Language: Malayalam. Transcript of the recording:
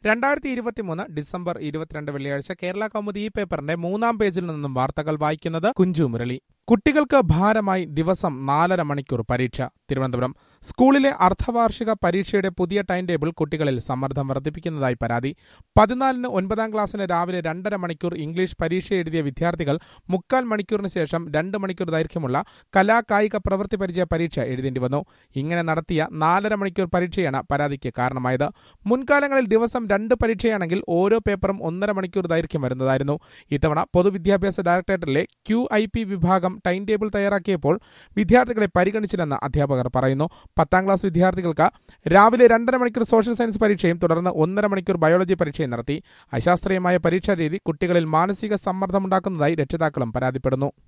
2023 ഡിസംബർ 22 വെള്ളിയാഴ്ച കേരള കൗമുദി ഈ പേപ്പറിന്റെ 3-ാം പേജിൽ നിന്നും വാർത്തകൾ വായിക്കുന്നത് കുഞ്ചു മുരളി. കുട്ടികൾക്ക് ഭാരമായി ദിവസം 4.5 മണിക്കൂർ പരീക്ഷ. തിരുവനന്തപുരം. സ്കൂളിലെ അർദ്ധവാർഷിക പരീക്ഷയുടെ പുതിയ ടൈം ടേബിൾ കുട്ടികളിൽ സമ്മർദ്ദം വർദ്ധിപ്പിക്കുന്നതായി പരാതി. 14-ന് 9-ാം ക്ലാസ്സിന് രാവിലെ 2.5 മണിക്കൂർ ഇംഗ്ലീഷ് പരീക്ഷ എഴുതിയ വിദ്യാർത്ഥികൾ 3/4 മണിക്കൂറിന് ശേഷം 2 മണിക്കൂർ ദൈർഘ്യമുള്ള കലാകായിക പ്രവൃത്തി പരിചയ പരീക്ഷ എഴുതേണ്ടി വന്നു. ഇങ്ങനെ നടത്തിയ 4.5 മണിക്കൂർ പരീക്ഷയാണ് പരാതിക്ക് കാരണമായത്. മുൻകാലങ്ങളിൽ ദിവസം 2 പരീക്ഷയാണെങ്കിൽ ഓരോ പേപ്പറും 1.5 മണിക്കൂർ ദൈർഘ്യം വരുന്നതായിരുന്നു. ഇത്തവണ പൊതുവിദ്യാഭ്യാസ ഡയറക്ടറേറ്റിലെ QIP വിഭാഗം ടൈം ടേബിൾ തയ്യാറാക്കിയപ്പോൾ വിദ്യാർത്ഥികളെ പരിഗണിച്ചില്ലെന്ന് അധ്യാപകർ പറയുന്നു. 10ാം ക്ലാസ് വിദ്യാർത്ഥികൾക്ക് രാവിലെ 2.5 മണിക്കൂർ സോഷ്യൽ സയൻസ് പരീക്ഷയും തുടർന്ന് 1.5 മണിക്കൂർ ബയോളജി പരീക്ഷയും നടത്തി. അശാസ്ത്രീയമായ പരീക്ഷാ രീതി കുട്ടികളിൽ മാനസിക സമ്മർദ്ദമുണ്ടാക്കുന്നതായി രക്ഷിതാക്കളും പരാതിപ്പെടുന്നു.